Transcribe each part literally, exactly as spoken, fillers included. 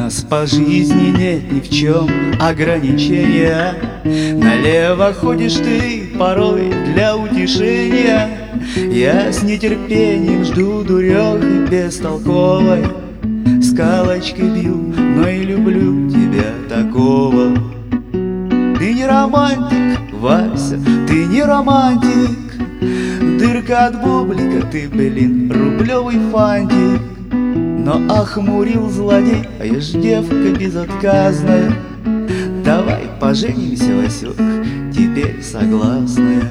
нас по жизни нет ни в чем ограничения. Налево ходишь ты порой для утешения. Я с нетерпением жду дурехи бестолковой. Скалочкой бью, но и люблю тебя такого. Ты не романтик, Вася, ты не романтик. Дырка от бублика, ты, блин, рублевый фантик. Но охмурил злодей, а я ж девка безотказная. Давай поженимся, Васек, теперь согласная.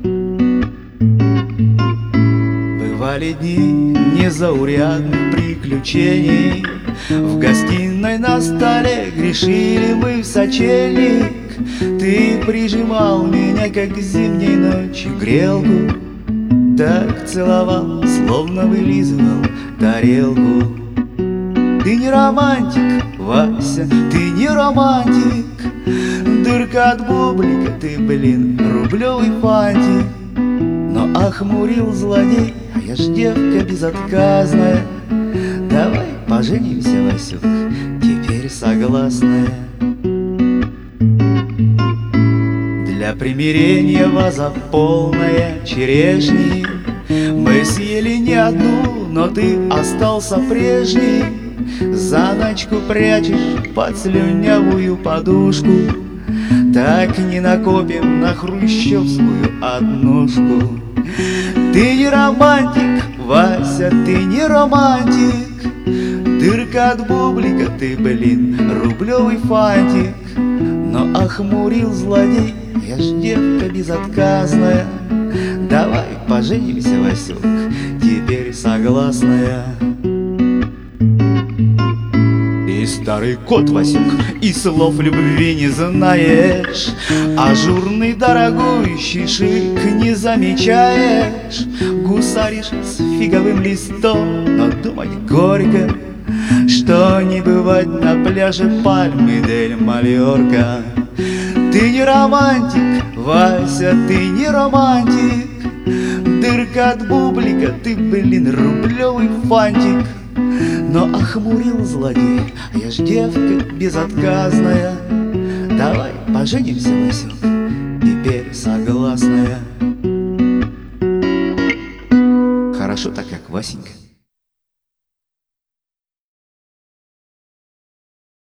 Бывали дни незаурядных приключений. В гостиной на столе грешили мы в сочельник. Ты прижимал меня, как зимней ночью грелку. Так целовал, словно вылизывал тарелку. Ты не романтик, Вася, ты не романтик. Дырка от бублика, ты, блин, рублевый фантик. Но охмурил злодей, а я ж девка безотказная. Давай поженимся, Васек, теперь согласная. Для примирения ваза полная черешни. Мы съели не одну, но ты остался прежний. Заначку прячешь под слюнявую подушку. Так не накопим на хрущевскую однушку. Ты не романтик, Вася, ты не романтик. Дырка от бублика, ты, блин, рублевый фантик. Но охмурил злодей, я ж девка безотказная. Давай поженимся, Васек, теперь согласная. Ты старый кот, Васек, и слов любви не знаешь. Ажурный дорогущий шик не замечаешь. Гусаришь с фиговым листом, но думать горько, что не бывать на пляже Пальмы дель Мальорка. Ты не романтик, Вася, ты не романтик. Дырка от бублика, ты, блин, рублевый фантик. Но охмурил злодей, а я ж девка безотказная. Давай поженимся, Васек, теперь согласная. Хорошо так, как Васенька.